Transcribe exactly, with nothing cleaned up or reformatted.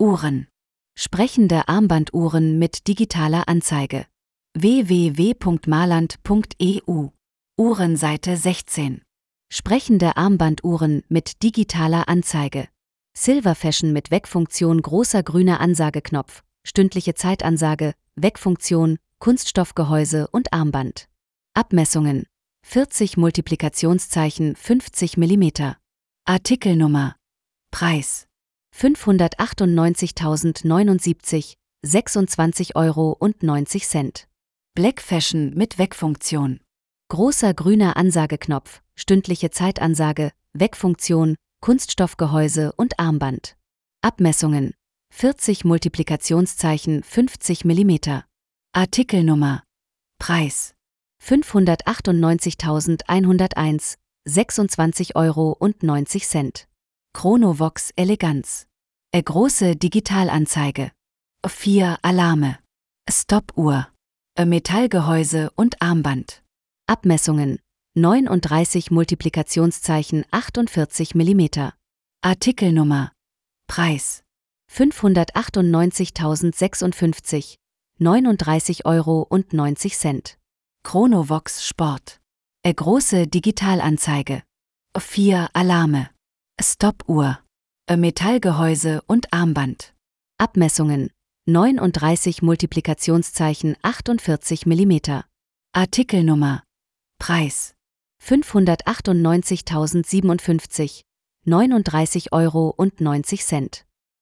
Uhren. Sprechende Armbanduhren mit digitaler Anzeige. w w w punkt marland punkt e u. Uhrenseite sechzehn. Sprechende Armbanduhren mit digitaler Anzeige. Silver Fashion mit Weckfunktion, großer grüner Ansageknopf, stündliche Zeitansage, Weckfunktion, Kunststoffgehäuse und Armband. Abmessungen: vierzig Multiplikationszeichen fünfzig Millimeter. Artikelnummer. Preis: fünfhundertachtundneunzigtausendneunundsiebzig, sechsundzwanzig Euro und neunzig Cent. Black Fashion mit Weckfunktion. Großer grüner Ansageknopf, stündliche Zeitansage, Weckfunktion, Kunststoffgehäuse und Armband. Abmessungen: vierzig Multiplikationszeichen fünfzig Millimeter. Artikelnummer. Preis: fünfhundertachtundneunzigtausendeinhunderteins, sechsundzwanzig Euro und neunzig Cent. Chronovox Eleganz. E große Digitalanzeige. Vier Alarme. Stoppuhr. E Metallgehäuse und Armband. Abmessungen: neununddreißig Multiplikationszeichen achtundvierzig Millimeter. Artikelnummer. Preis: fünfhundertachtundneunzigtausendsechsundfünfzig, neununddreißig Euro und neunzig Cent. Chronovox Sport. E große Digitalanzeige. Vier Alarme. Stoppuhr. E Metallgehäuse und Armband. Abmessungen: neununddreißig Multiplikationszeichen achtundvierzig Millimeter. Artikelnummer. Preis: fünfhundertachtundneunzigtausendsiebenundfünfzig, neununddreißig Euro und neunzig Cent.